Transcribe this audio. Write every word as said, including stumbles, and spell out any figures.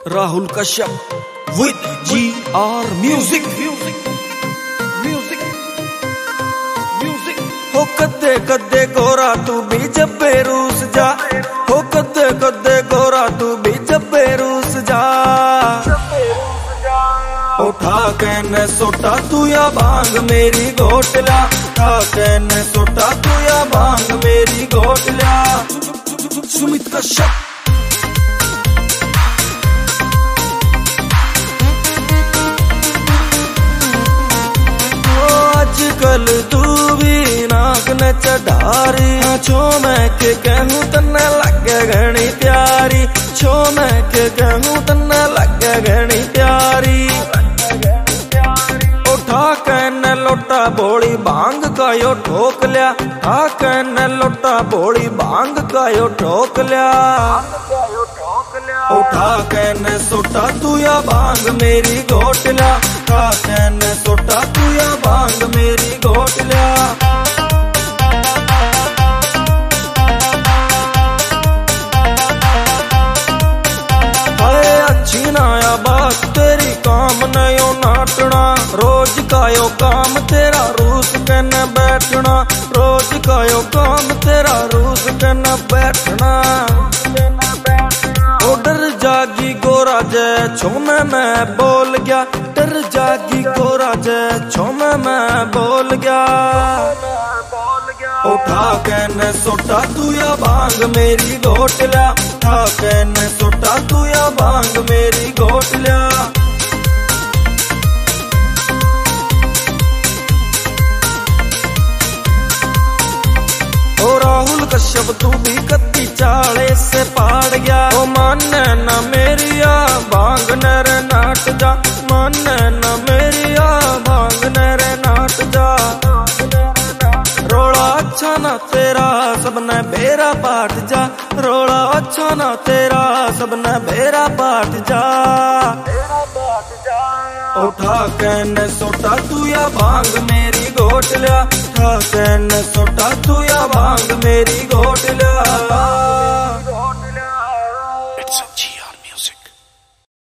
Rahul Kashyap with G R Music Music Music Music हो कदे कदे गोरा तू भी जब्बे रूस जा हो कदे कदे गोरा तू भी जब्बे रूस जा उठा के सोटा तू या भांग मेरी घोटला उठा के सोटा तू या भांग मेरी घोटला सुमित कश्यप आजकल तू भी नाक न चढ़ारी छो मैं के कहूँ तन्ने लगे घनी प्यारी छो मैं के कहूँ तन्ने लगे घनी प्यारी उठा के न लोटा बोली भांग का यो ठोक लिया उठा के न लोटा बोली भांग का यो ठोक लिया उठा के न सोटा तू या भांग मेरी घोटला उठा के न सोटा तू या भांग मेरी घोटला हाय अच्छी नाया बात तेरी काम नयो नाटना रोज का यो काम तेरा रूस के न बैठना रोज का यो काम तेरा रूस के न बैठना डर जागी गोरा जय छो मैं मैं बोल गया डर जागी गोरा जय छो मैं मैं बोल गया उठा के न सोटा तू या भांग मेरी घोटला उठा के न सोटा तू या भांग मेरी घोटला ओ राहुल कश्यप तू भी कत्ती चाले से पाड़ गया ओ माने न मेरिया भांग नर नाट जा माने न मेरिया भांग नर नाट जा रोड़ा अच्छा ना तेरा सबने बेरा पाट जा रोड़ा अच्छा ना तेरा सबने बेरा पाट जा उठा के न सोटा तू या भांग मेरी घोटला उठा के न सोटा तू या भांग मेरी घोटला।